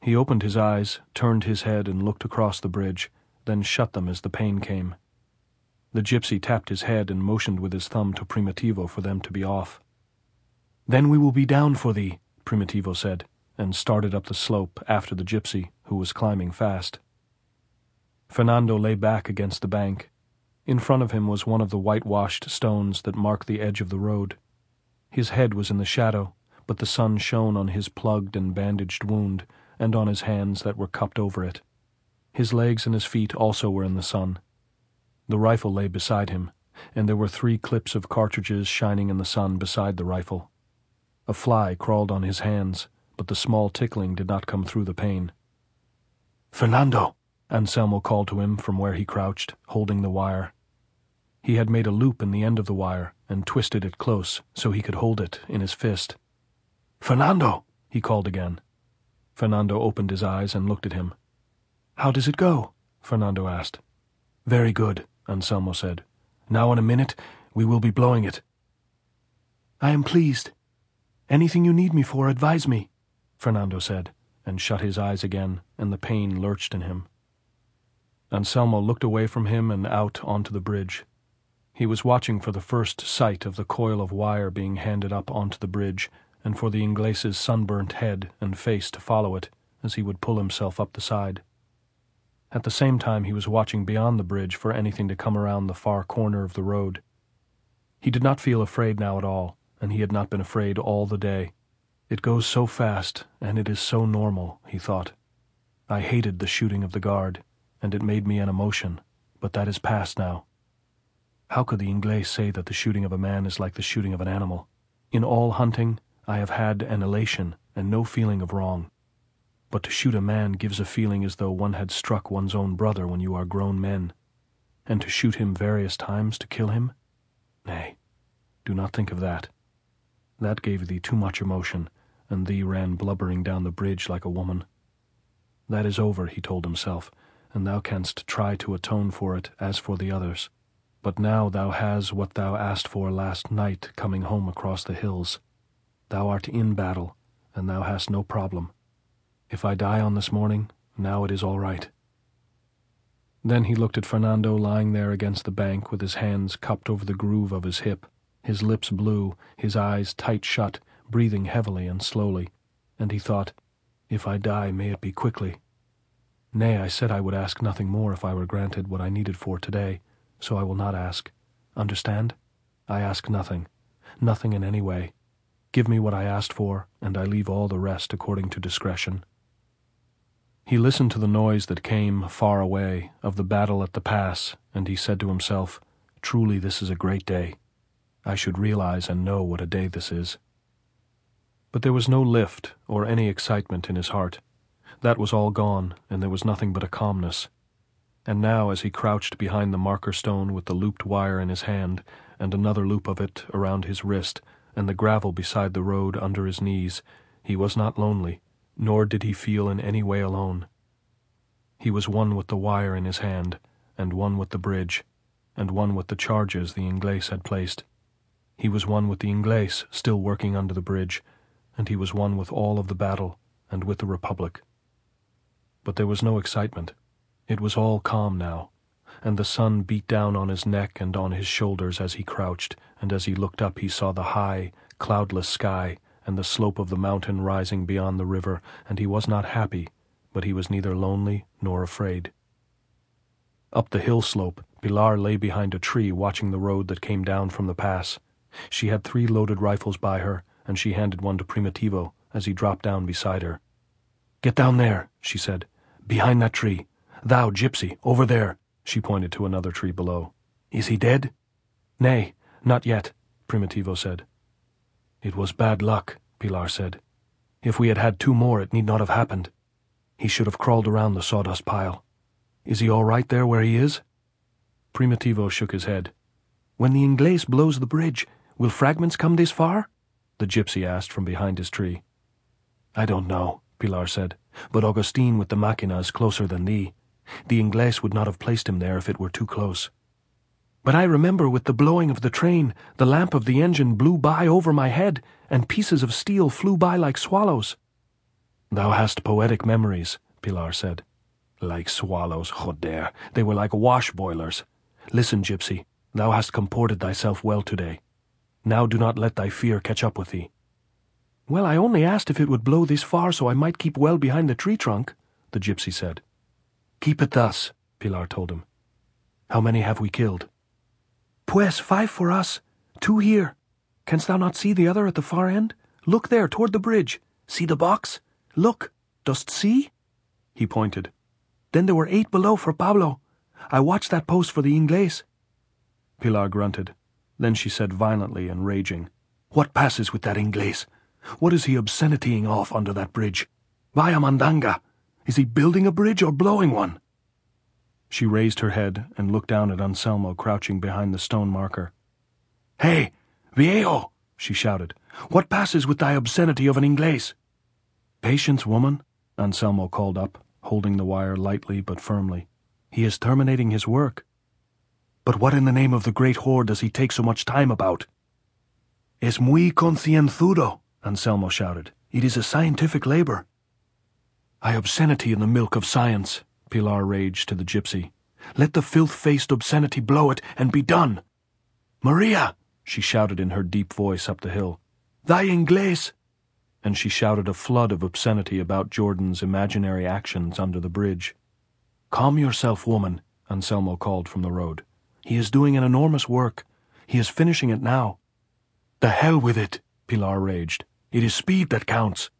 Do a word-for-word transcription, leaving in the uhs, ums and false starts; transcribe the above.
He opened his eyes, turned his head and looked across the bridge, then shut them as the pain came. The gypsy tapped his head and motioned with his thumb to Primitivo for them to be off. "Then we will be down for thee," Primitivo said, and started up the slope after the gypsy, who was climbing fast. Fernando lay back against the bank. In front of him was one of the whitewashed stones that mark the edge of the road. His head was in the shadow, but the sun shone on his plugged and bandaged wound, and on his hands that were cupped over it. His legs and his feet also were in the sun. The rifle lay beside him, and there were three clips of cartridges shining in the sun beside the rifle. A fly crawled on his hands, but the small tickling did not come through the pain. "Fernando!" Anselmo called to him from where he crouched, holding the wire. He had made a loop in the end of the wire and twisted it close so he could hold it in his fist. "Fernando!" he called again. Fernando opened his eyes and looked at him. "How does it go?" Fernando asked. "Very good," Anselmo said. "Now in a minute we will be blowing it." "I am pleased. Anything you need me for, advise me," Fernando said, and shut his eyes again, and the pain lurched in him. Anselmo looked away from him and out onto the bridge. He was watching for the first sight of the coil of wire being handed up onto the bridge, and for the Inglese's sunburnt head and face to follow it as he would pull himself up the side. At the same time he was watching beyond the bridge for anything to come around the far corner of the road. He did not feel afraid now at all, and he had not been afraid all the day. It goes so fast, and it is so normal, he thought. I hated the shooting of the guard, and it made me an emotion, but that is past now. How could the Inglese say that the shooting of a man is like the shooting of an animal? In all hunting, I have had an elation and no feeling of wrong. But to shoot a man gives a feeling as though one had struck one's own brother when you are grown men. And to shoot him various times to kill him? Nay, do not think of that. That gave thee too much emotion, and thee ran blubbering down the bridge like a woman. That is over, he told himself, and thou canst try to atone for it as for the others. But now thou has what thou asked for last night coming home across the hills. Thou art in battle, and thou hast no problem. If I die on this morning, now it is all right. Then he looked at Fernando lying there against the bank with his hands cupped over the groove of his hip, his lips blue, his eyes tight shut, breathing heavily and slowly, and he thought, if I die, may it be quickly. Nay, I said I would ask nothing more if I were granted what I needed for today, so I will not ask. Understand? I ask nothing, nothing in any way. Give me what I asked for, and I leave all the rest according to discretion. He listened to the noise that came, far away, of the battle at the pass, and he said to himself, truly this is a great day. I should realize and know what a day this is. But there was no lift or any excitement in his heart. That was all gone, and there was nothing but a calmness. And now, as he crouched behind the marker stone with the looped wire in his hand, and another loop of it around his wrist, and the gravel beside the road under his knees, he was not lonely, nor did he feel in any way alone. He was one with the wire in his hand, and one with the bridge, and one with the charges the Inglese had placed. He was one with the Inglese still working under the bridge, and he was one with all of the battle, and with the Republic. But there was no excitement. It was all calm now, and the sun beat down on his neck and on his shoulders as he crouched, and as he looked up he saw the high, cloudless sky and the slope of the mountain rising beyond the river, and he was not happy, but he was neither lonely nor afraid. Up the hill slope, Pilar lay behind a tree watching the road that came down from the pass. She had three loaded rifles by her, and she handed one to Primitivo as he dropped down beside her. "Get down there," she said, "behind that tree. Thou, gypsy, over there." She pointed to another tree below. "Is he dead?" "Nay, not yet," Primitivo said. "It was bad luck," Pilar said. "If we had had two more it need not have happened. He should have crawled around the sawdust pile. Is he all right there where he is?" Primitivo shook his head. "When the Inglese blows the bridge, will fragments come this far?" the gypsy asked from behind his tree. "I don't know," Pilar said, "but Augustine with the machina is closer than thee. The Inglese would not have placed him there if it were too close." "But I remember with the blowing of the train, the lamp of the engine blew by over my head, and pieces of steel flew by like swallows." Thou hast poetic memories, Pilar said. Like swallows, joder. They were like wash boilers. Listen, gypsy, thou hast comported thyself well today. Now do not let thy fear catch up with thee. Well, I only asked if it would blow this far so I might keep well behind the tree trunk, the gypsy said. Keep it thus, Pilar told him. How many have we killed? Pues, five for us. Two here. Canst thou not see the other at the far end? Look there, toward the bridge. See the box? Look. Dost see? He pointed. Then there were eight below for Pablo. I watched that post for the Inglés. Pilar grunted. Then she said violently and raging, What passes with that Inglés? What is he obscenitying off under that bridge? Vaya mandanga! Is he building a bridge or blowing one? She raised her head and looked down at Anselmo crouching behind the stone marker. Hey, viejo! She shouted. What passes with thy obscenity of an Inglés? Patience, woman, Anselmo called up, holding the wire lightly but firmly. He is terminating his work. But what in the name of the great horde does he take so much time about? Es muy concienzudo, Anselmo shouted. It is a scientific labor. I obscenity in the milk of science, Pilar raged to the gypsy. Let the filth-faced obscenity blow it and be done. Maria, she shouted in her deep voice up the hill. Thy Inglés! And she shouted a flood of obscenity about Jordan's imaginary actions under the bridge. Calm yourself, woman, Anselmo called from the road. He is doing an enormous work. He is finishing it now. The hell with it, Pilar raged. It is speed that counts.